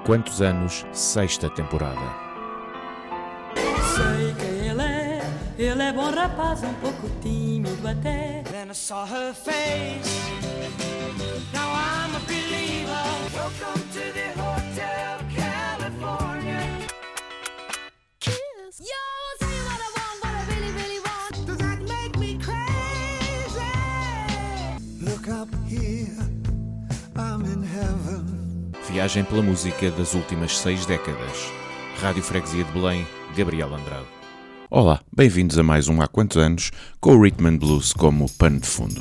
quantos anos, sexta temporada. Sei quem ele é bom rapaz, um pouco tímido até. Then I saw her face, now I'm a believer. Welcome to the Hotel California. Kiss. Yo, I'll tell you what I want, what I really, really want. Does that make me crazy? Look up here, I'm in heaven. Viagem pela música das últimas 6 décadas. Rádio Freguesia de Belém, Gabriel Andrade. Olá, bem-vindos a mais um Há Quantos Anos, com o Rhythm and Blues como pano de fundo.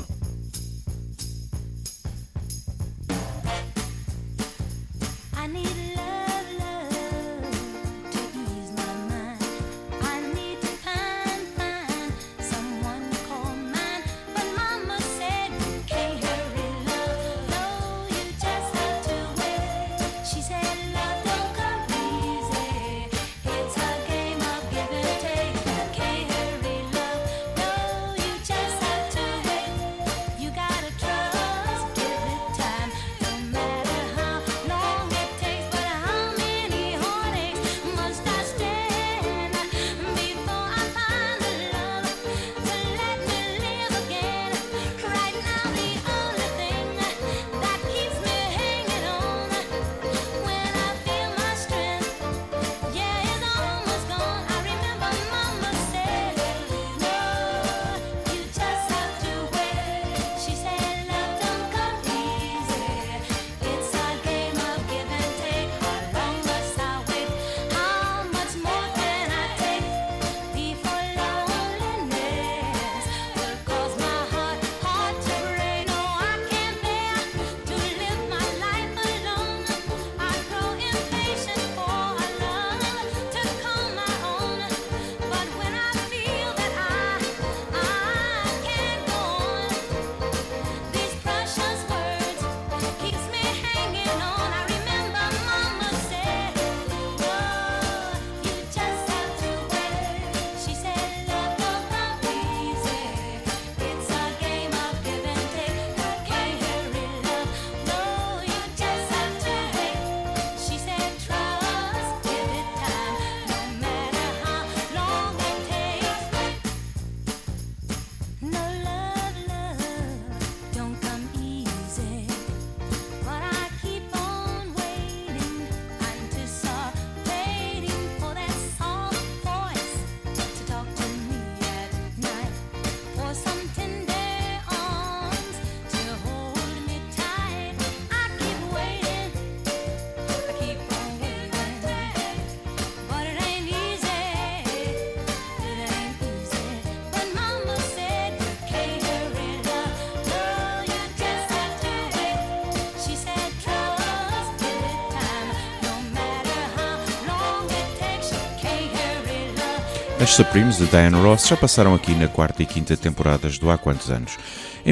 As Supremes de Diana Ross já passaram aqui na 4ª e 5ª temporadas do Há Quantos Anos. Em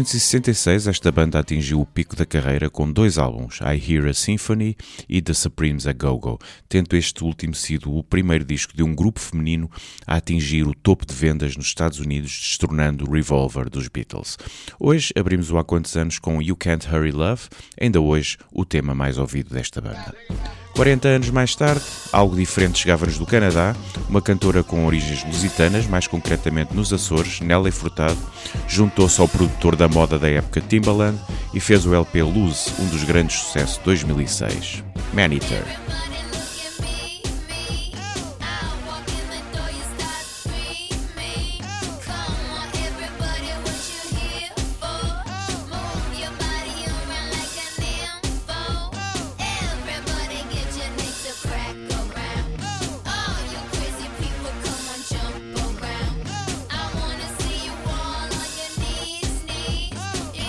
1966, esta banda atingiu o pico da carreira com 2 álbuns, I Hear a Symphony e The Supremes A Go-Go, tendo este último sido o primeiro disco de um grupo feminino a atingir o topo de vendas nos Estados Unidos, destronando o Revolver dos Beatles. Hoje abrimos o Há Quantos Anos com You Can't Hurry Love, ainda hoje o tema mais ouvido desta banda. 40 anos mais tarde, algo diferente chegava-nos do Canadá, uma cantora com origens lusitanas, mais concretamente nos Açores, Nelly Furtado, juntou-se ao produtor da moda da época Timbaland e fez o LP Lose, um dos grandes sucessos de 2006, Maneater.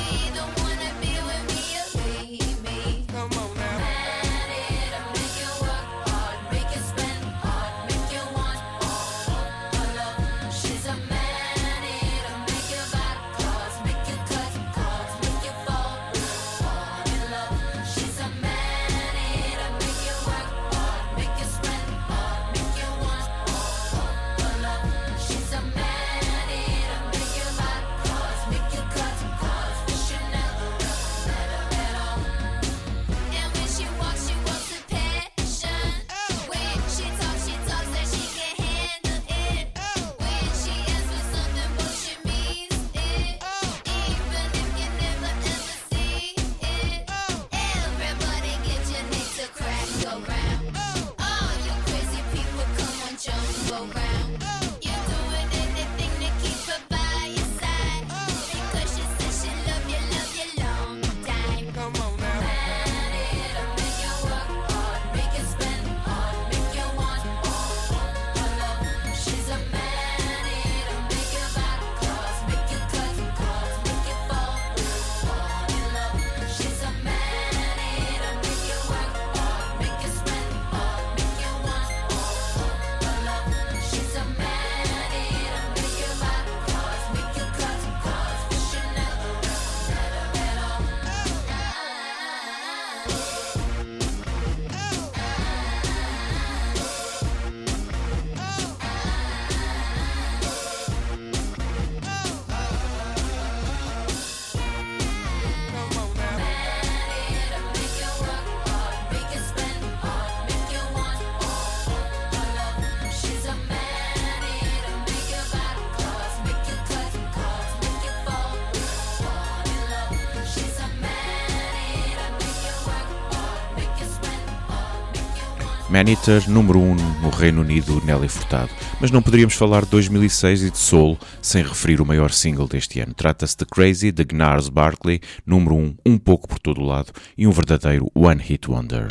Come on now. Maneater, número 1 no Reino Unido, Nelly Furtado. Mas não poderíamos falar de 2006 e de Soul sem referir o maior single deste ano. Trata-se de Crazy, de Gnarls Barkley, número 1 um pouco por todo o lado e um verdadeiro One Hit Wonder.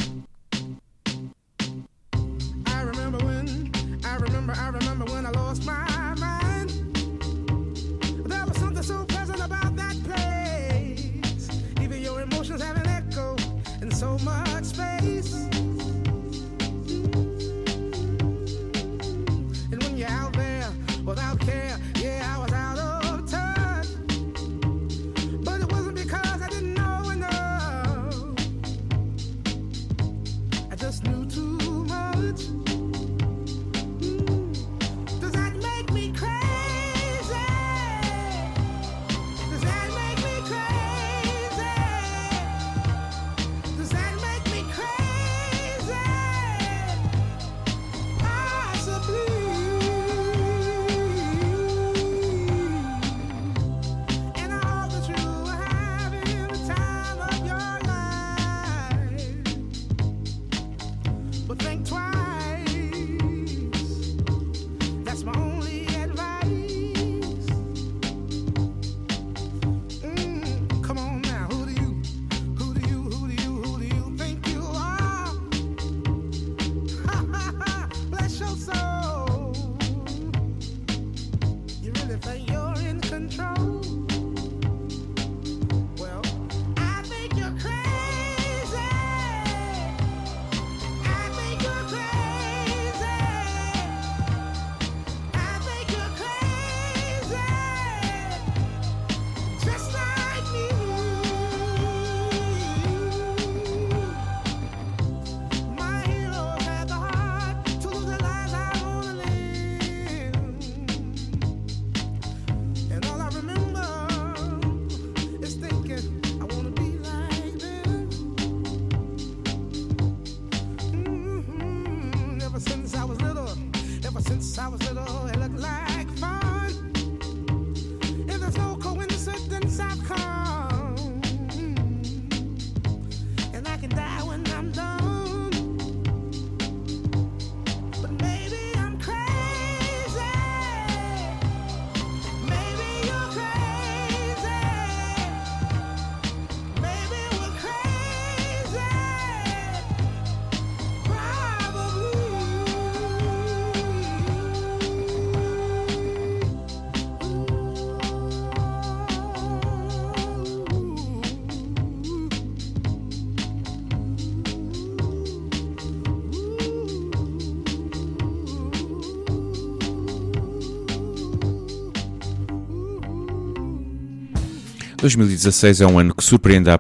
Em 2016 é um ano que surpreenderá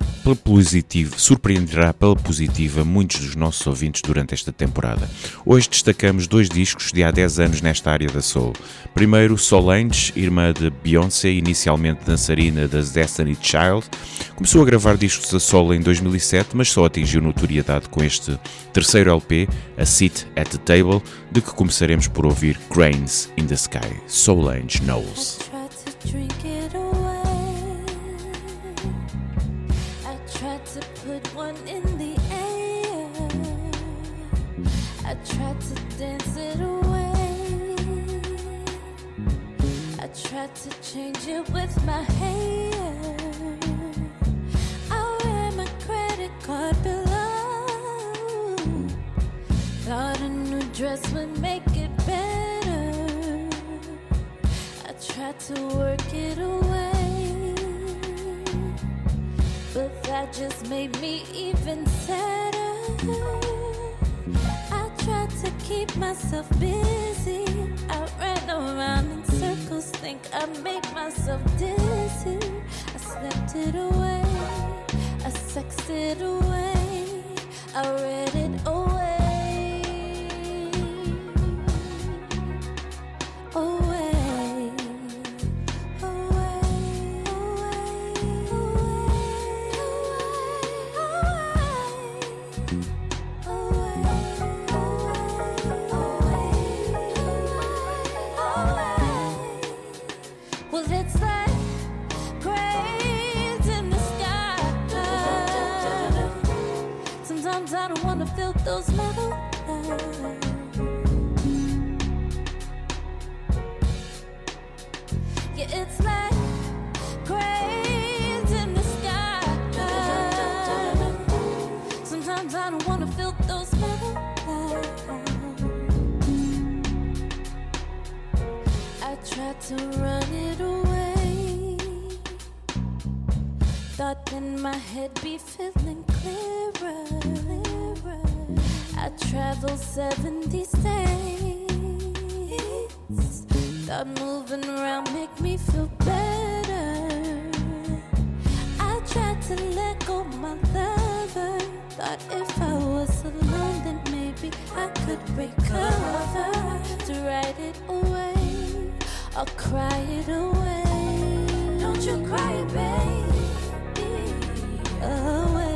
pela positiva muitos dos nossos ouvintes durante esta temporada. Hoje destacamos 2 discos de há 10 anos nesta área da soul. Primeiro, Solange, irmã de Beyoncé, inicialmente dançarina das Destiny Child, começou a gravar discos a solo em 2007, mas só atingiu notoriedade com este terceiro LP, A Seat at the Table, de que começaremos por ouvir Cranes in the Sky, Solange Knowles. Tried to dance it away. I tried to change it with my hair. I ran my credit card below. Thought a new dress would make it better. I tried to work it away, but that just made me even sadder. Tried to keep myself busy. I ran around in circles, think I made myself dizzy. I slept it away, I sexed it away, I read it away. Those metal eyes. Yeah, it's like cranes in the sky. Sometimes I don't wanna feel those metal lines. I tried to run it away. Thought in my head be feeling clearer. I traveled 70 states. Thought moving around make me feel better. I tried to let go my lover. Thought if I was alone then maybe I could recover. To write it away or cry it away. Don't you cry, baby. Away.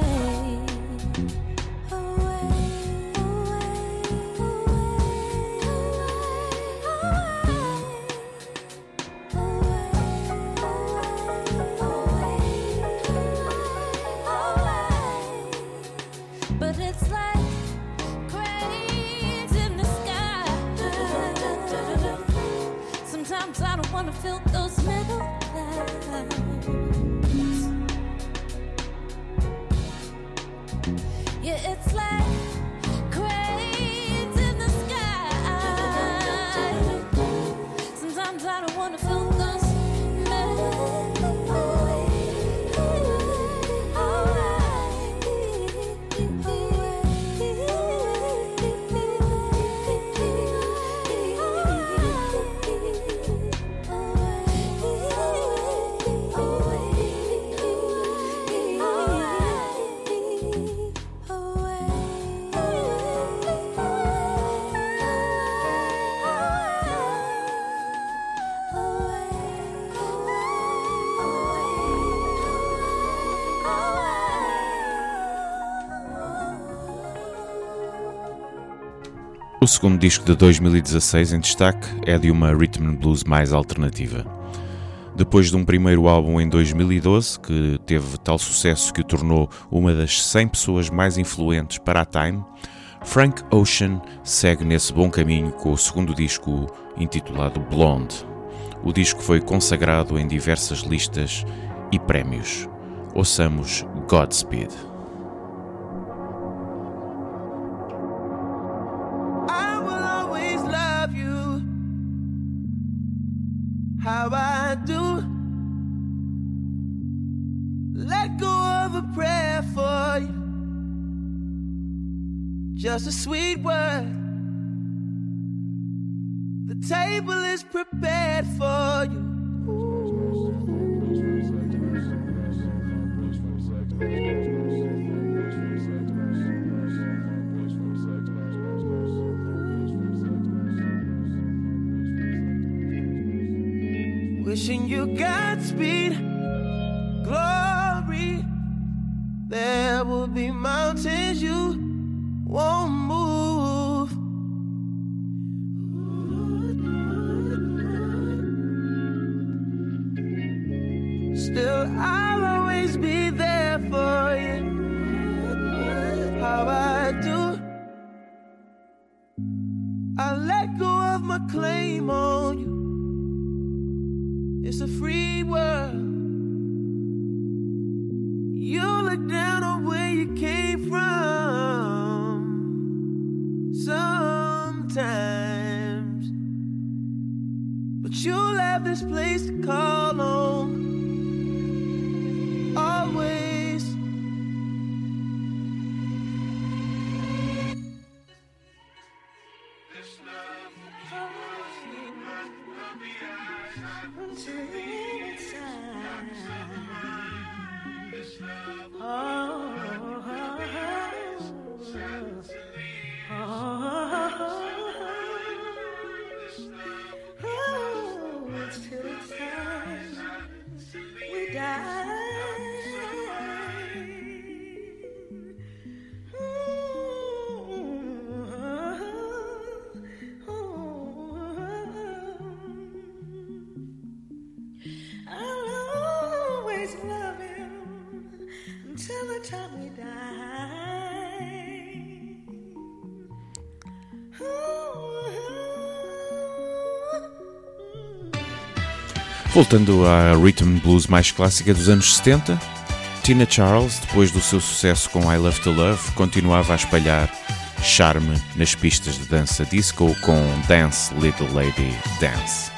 Feel those metal clouds. Yeah, it's like cranes in the sky. Sometimes I don't wanna feel those metal. O segundo disco de 2016 em destaque é de uma rhythm and blues mais alternativa. Depois de um primeiro álbum em 2012, que teve tal sucesso que o tornou uma das 100 pessoas mais influentes para a Time, Frank Ocean segue nesse bom caminho com o segundo disco intitulado Blonde. O disco foi consagrado em diversas listas e prémios. Ouçamos Godspeed. How I do. Let go of a prayer for you. Just a sweet word. The table is prepared for you. Wishing you Godspeed, glory. There will be mountains you won't move. Still, I'll always be there for you. How I do. I let go of my claim on you. It's a free world. You look down on where you came from sometimes, but you'll have this place to call home always. This love follows you from the outside to the inside. This love till it's time we die. Till the time we die. Voltando à rhythm blues mais clássica dos anos 70, Tina Charles, depois do seu sucesso com I Love to Love, continuava a espalhar charme nas pistas de dança disco com Dance Little Lady Dance.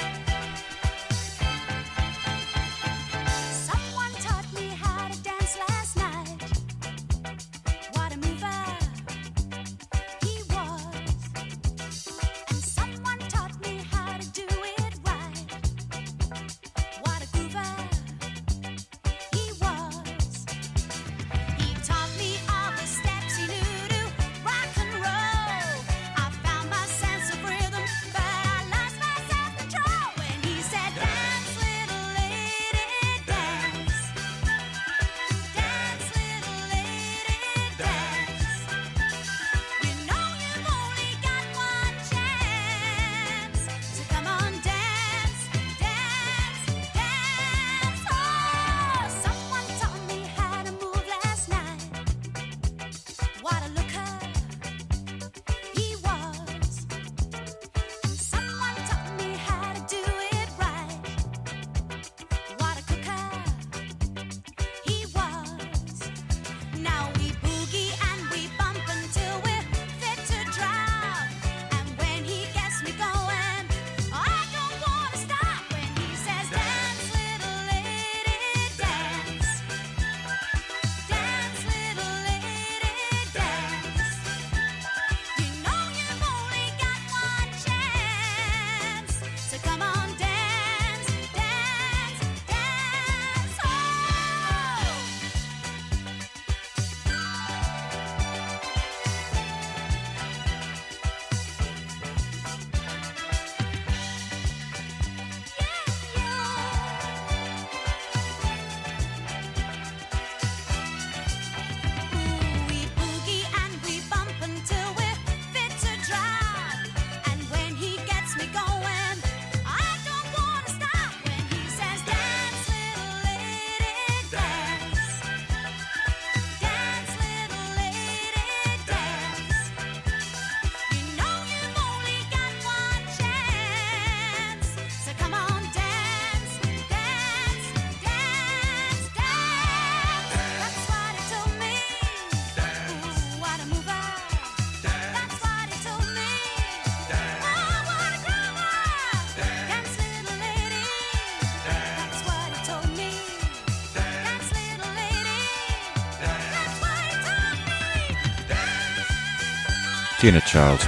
Tina Charles,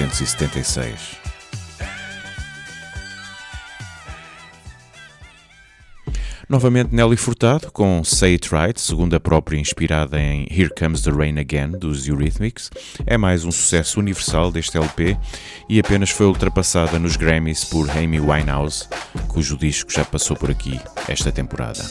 1976. Novamente Nelly Furtado com Say It Right, segundo a própria, inspirada em Here Comes the Rain Again, dos Eurythmics. É mais um sucesso universal deste LP e apenas foi ultrapassada nos Grammys por Amy Winehouse, cujo disco já passou por aqui esta temporada.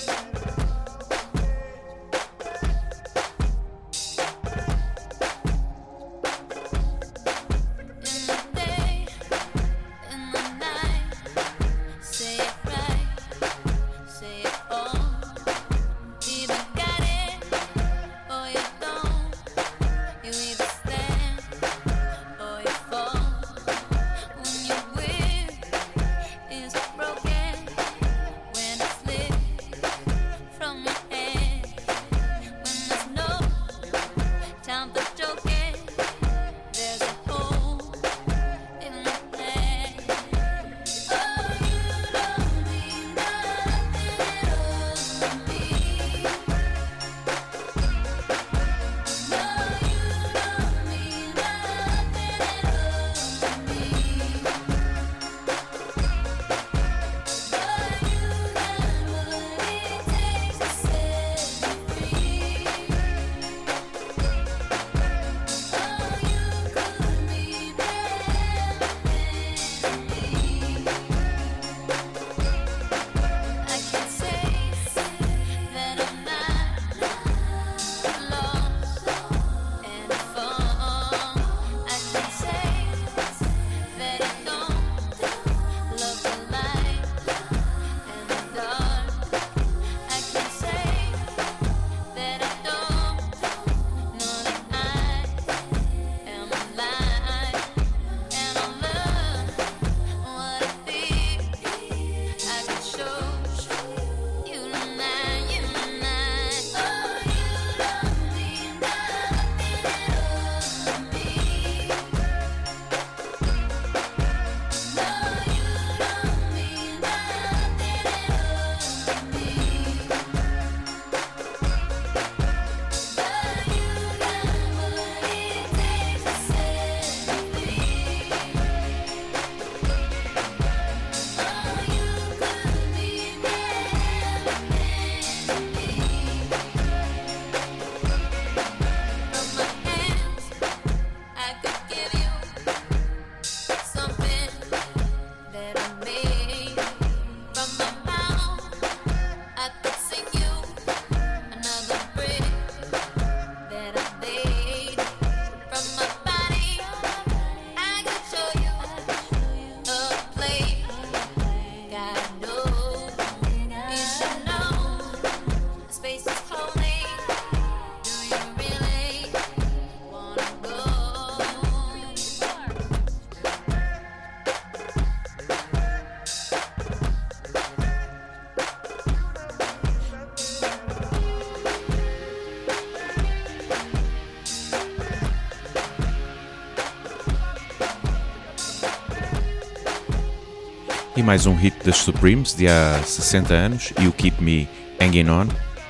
E mais um hit das Supremes de há 60 anos, e o Keep Me Hanging On.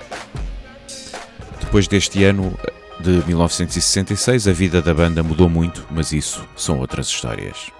Depois deste ano de 1966, a vida da banda mudou muito, mas isso são outras histórias.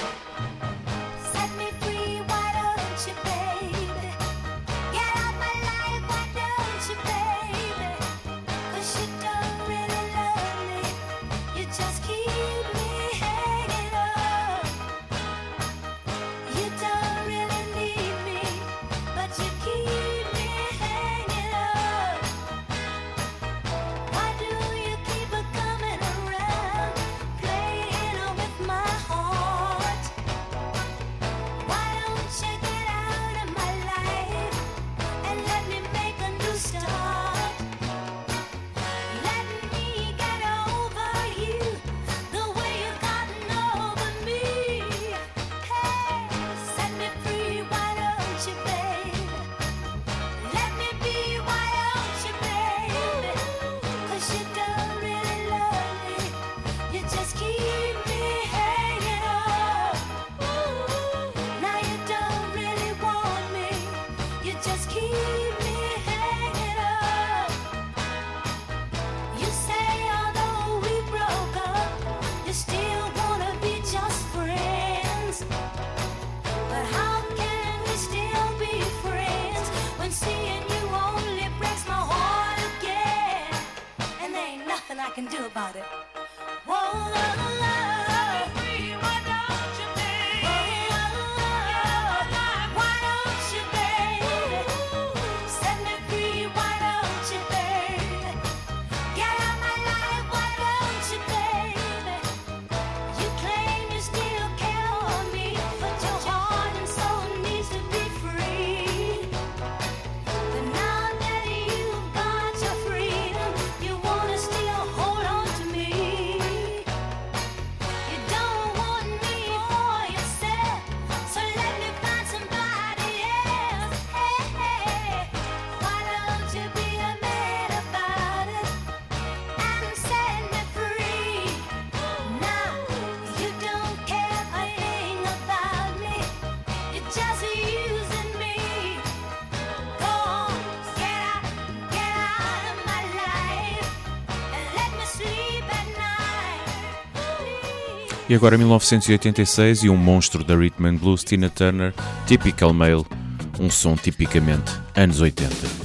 E agora 1986 e um monstro da Rhythm and Blues, Tina Turner, Typical Male, um som tipicamente anos 80.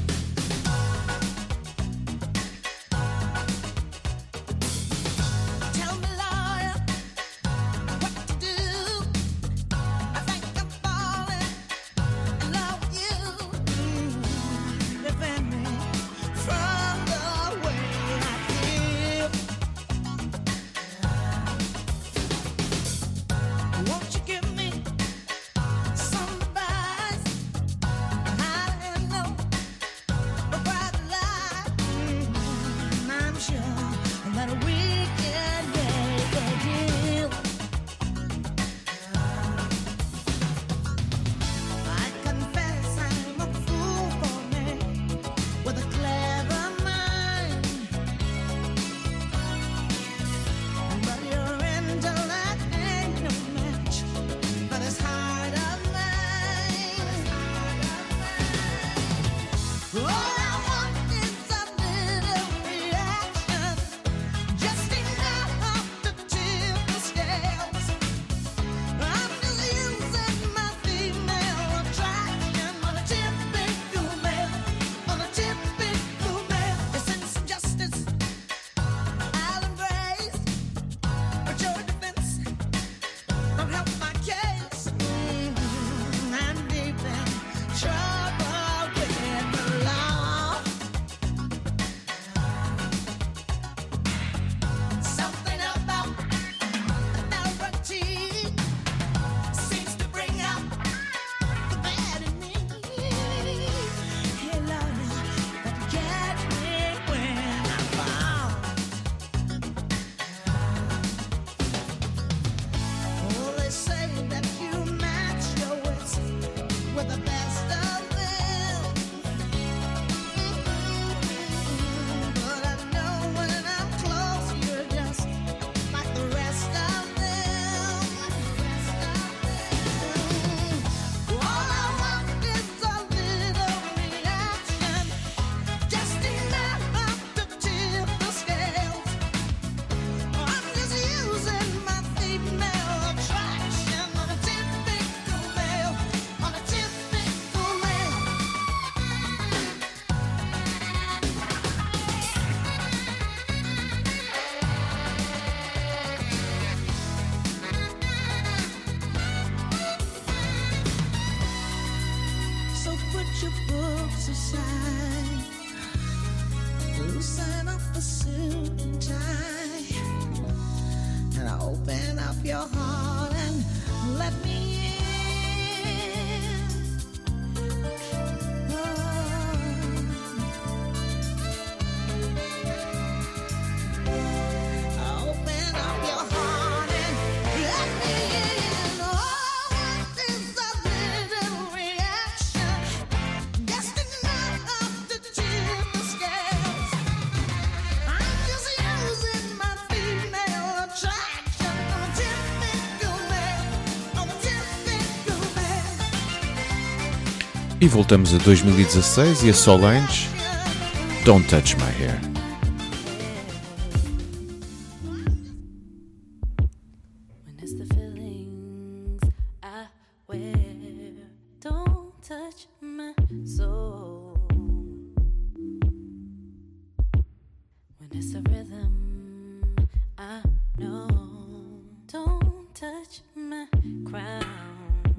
up your heart and let me in. Open up your heart and let me in. Oh, what is the little reaction? Just enough to tip the scales. I'm just using my female attraction. I'm a typical man. I'm a typical man. E voltamos a 2016 e a Solange, Don't Touch My Hair. When it's the feelings I wear, don't touch my soul. When it's a rhythm I know, don't touch my crown.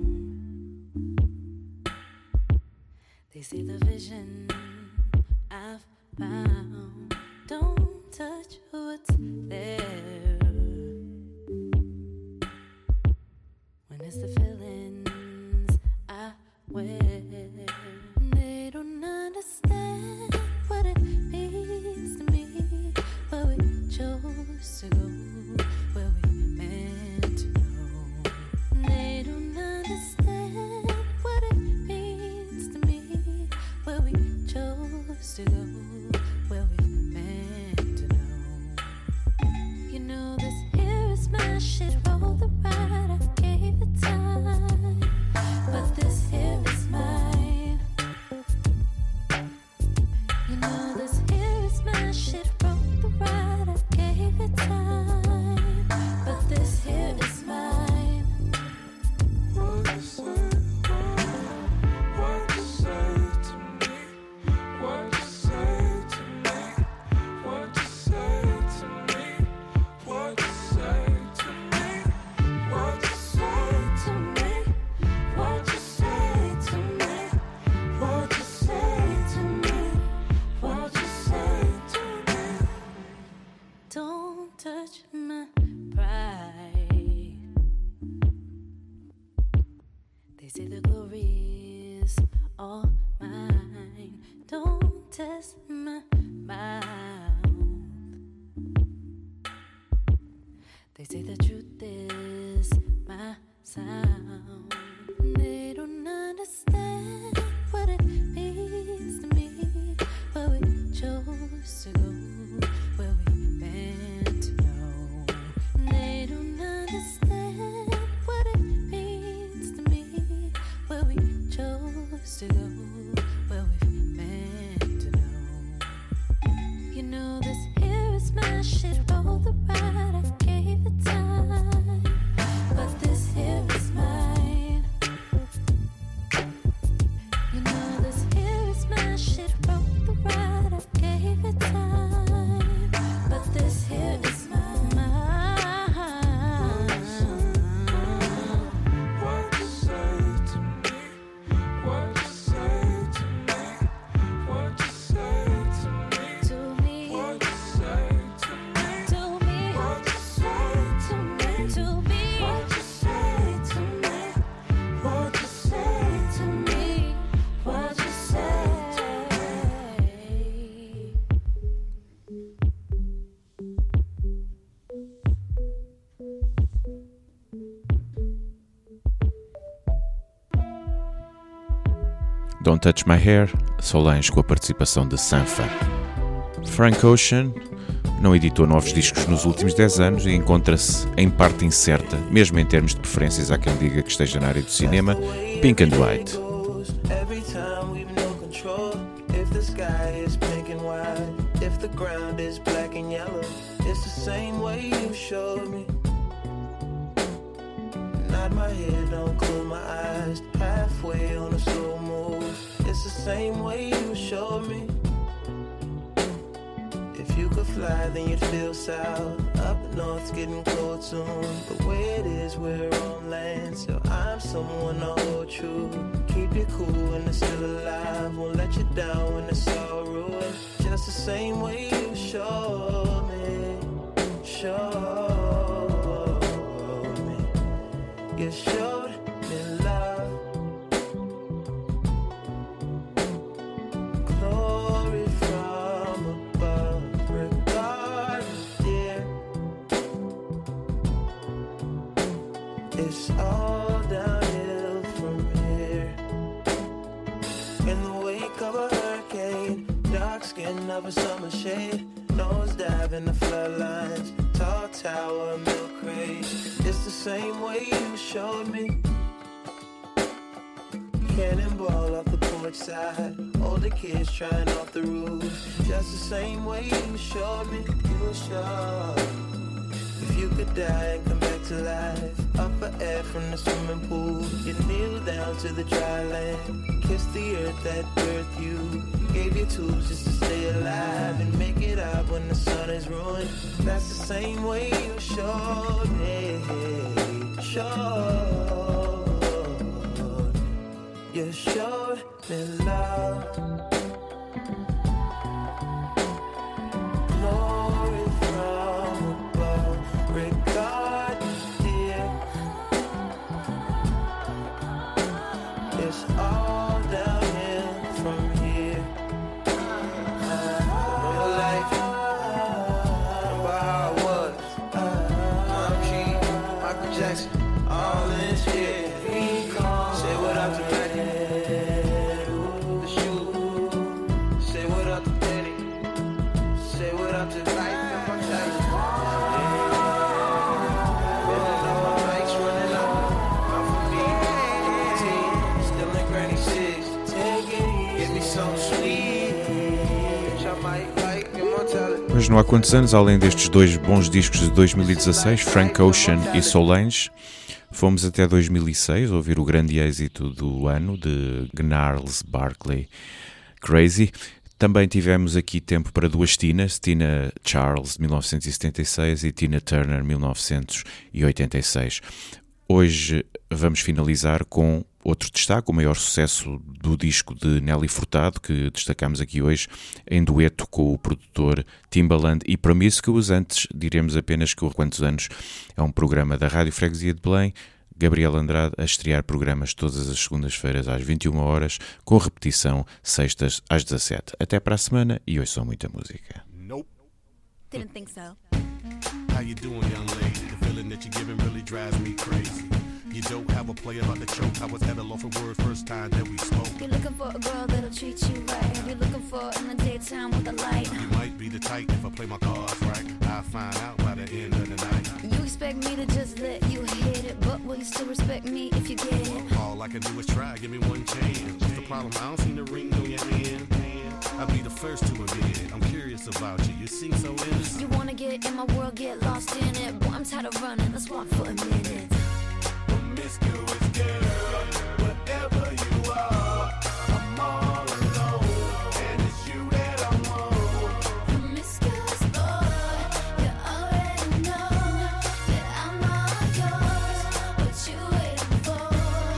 They see the vision I've found, don't touch what's there. When it's the feelings I wear, they don't understand what it means to me. Where we chose to go, where we meant to know. They don't understand what it means to me. Where we chose to go, where we meant to know. You know this here is my shit. Roll the ride, I gave it time, but this here is mine. You know this here is my shit. Roll the ride, I gave it time, but this here is mine. What you say to me? What you say to me? What you say to me? What you say to me? What you say to me? What you say to me? What you say to me? What you say to me? Don't touch my pride. They say the glory is all mine. Don't test my mouth. They say the truth is my sound. They don't understand what it means to me. Where we chose to go, where we meant to know. They don't understand what it means to me. Where we chose to go, where we meant to know. You know this here is my shit. Roll the ride, I gave it time, but this here is mine. You know this here is my shit. Roll the ride, I gave it time, but this here is mine. What you say to me? What you say to me? What you say to me? To me, What you say to me? to me, What you say to me? to me, What you say to me? What you say to me? what you say. Don't Touch My Hair, Solange com a participação de Sanfa. Frank Ocean não editou novos discos nos últimos 10 anos e encontra-se em parte incerta, mesmo em termos de preferências. Há quem diga que esteja na área do cinema. Pink and White. Every time we've no control. If the sky is pink and white, if the ground is black and yellow, it's the same way you showed me. Nod my head, don't close my eyes. Halfway on a slow move. It's the same way you showed me. If you could fly, then you'd feel south. Up north's getting cold soon. The way it is, we're on land. So I'm someone to hold true. Keep you cool when it's still alive. Won't let you down when it's all ruined. Just the same way you showed me. Show. It's all downhill from here. In the wake of a hurricane, dark skin of a summer shade, nosedive in the floodlines, tall tower, milk crate. It's the same way you showed me. Cannonball off the porch side, older kids trying off the roof. Just the same way you showed me. You were sure if you could die and come back to life, up for air from the swimming pool, you kneel down to the dry land, kiss the earth that birthed you, gave you tools just to stay alive and make it out when the sun is ruined. That's the same way you showed me. You showed me love, glory from above, regard, dear. It's all downhill from here. Real life, remember how it was. Tom G, Michael Jackson, all this shit. Say what up to Betty, the shoe. Say what up to Betty. Say what up to life and my child. Running up my bikes, running up. Not for me, 18, still in granny 6. Take it, give me some sweet. Bitch, I might like immortality. Mas não há quantos anos, além destes dois bons discos de 2016, Frank Ocean e Solange, fomos até 2006 ouvir o grande êxito do ano de Gnarls Barkley, Crazy. Também tivemos aqui tempo para duas Tinas, Tina Charles, 1976, e Tina Turner, 1986. Hoje vamos finalizar com outro destaque, o maior sucesso do disco de Nelly Furtado, que destacamos aqui hoje, em dueto com o produtor Timbaland e Promiscuous. Antes diremos apenas que o Quantos Anos é um programa da Rádio Freguesia de Belém, Gabriel Andrade a estrear programas todas as segundas-feiras às 21 horas, com repetição sextas às 17. Até para a semana e ouçam muita música. Nope. Didn't think so. How you doing, young lady? The feeling that you're giving really drives me crazy. You don't have a play about the choke. I was at a loss for word first time that we spoke. You're looking for a girl that'll treat you right. You're looking for in the daytime with the light. You might be the type if I play my cards right. I'll find out by the end of the night. You expect me to just let you hit it, but will you still respect me if you get it? All I can do is try, give me one chance. What's the problem? I don't see the ring on your hand. I'll be the first to admit it. I'm curious about you. You seem so innocent. You wanna get in my world, get lost in it. Boy, I'm tired of running, let's walk for a minute. Promiscuous girl, whatever you are, I'm all alone, and it's you that I want. Promiscuous boy, you already know that I'm all yours. What you waiting for?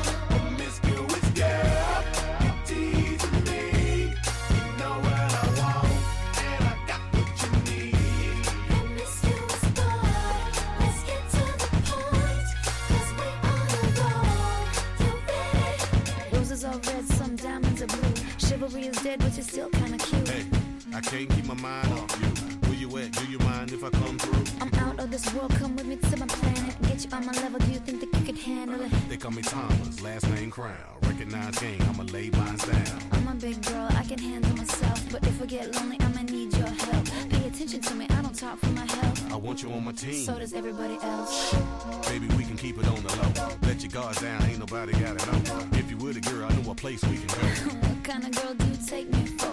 Promiscuous girl, you teasing me. You know what I want, and I got what you need. Promiscuous boy, let's get to the point, 'cause we on a roll. You ready? Roses are red, some diamonds are blue. Chivalry is dead, but you're still kinda cute. Hey, I can't keep my mind off you. Where you at? Do you mind if I come through? I'm out of this world, come with me to my planet. Get you on my level, do you think that you could handle it? They call me Thomas, last name Crown. Recognize game, I'ma lay mine down. I'm a big girl, I can handle myself. But if I get lonely, I'ma need your help. Pay attention to me, I don't talk for my health. I want you on my team. So does everybody else. Baby, we can keep it on the low. Let your guard down, ain't nobody gotta know. If you were the girl, I know a place we can go. What kind of girl do you take me for?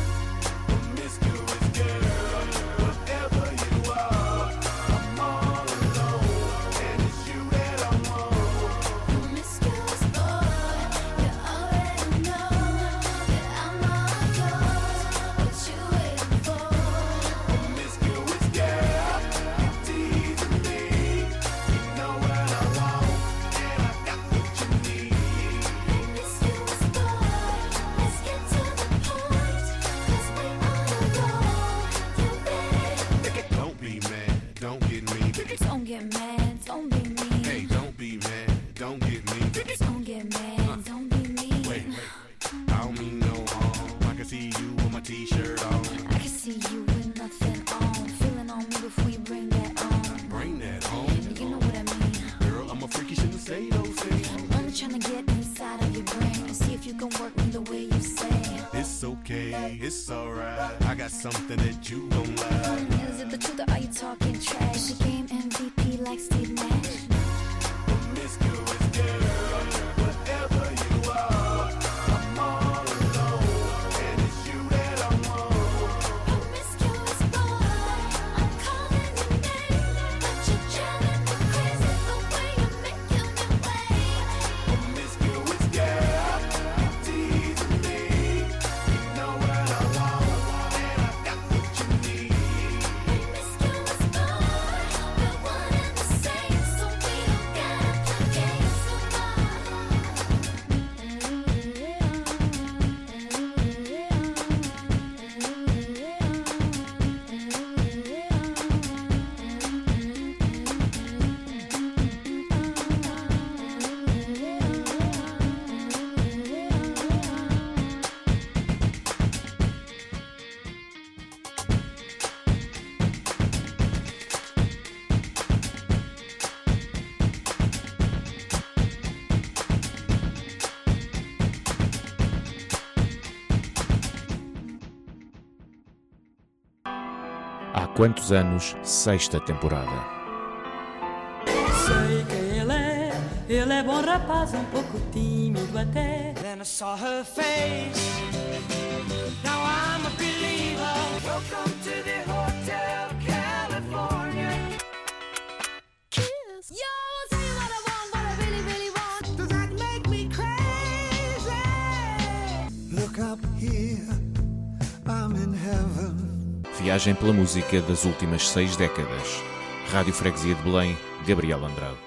Promiscuous girl, whatever you are, I'm all alone, and it's you that I want. Promiscuous boy, you already know that I'm all yours. What you waiting for? Promiscuous girl, you teasing me. You know what I want, and I got what you need. Promiscuous boy, let's get to the point, 'cause we on a roll. You ready? Don't be mad, don't get me. Don't get mad, don't be mean. Hey, don't be mad, don't get me. Don't get mad, don't be mean. Wait, I don't mean no harm. I can see you with my t-shirt on. I can see you with nothing on. Feeling on me before you bring that on. Bring that home. You know what I mean. Girl, I'm a freaky shit got something that you don't like. Is it the truth or are you talking trash? The game MVP like Steve Nash. Promiscuous girl, whatever you are, I'm all alone, and it's you that I want. Promiscuous boy, I'm calling your name, but you're driving me crazy the way you're making me wait. Promiscuous girl, you teasing me. You know what I want, and I got what you need. Promiscuous boy, we're one and the same, so we don't gotta play games no Há quantos anos, sexta temporada. Sei quem ele é bom rapaz, um pouco tímido até. Then I saw her face, now I'm a believer. Welcome to the Hotel California. Kiss. Yo, I'll tell you what I want, what I really, really want. Does that make me crazy? Look up here, I'm in heaven. Viagem pela música das últimas 6 décadas. Rádio Freguesia de Belém, Gabriel Andrade.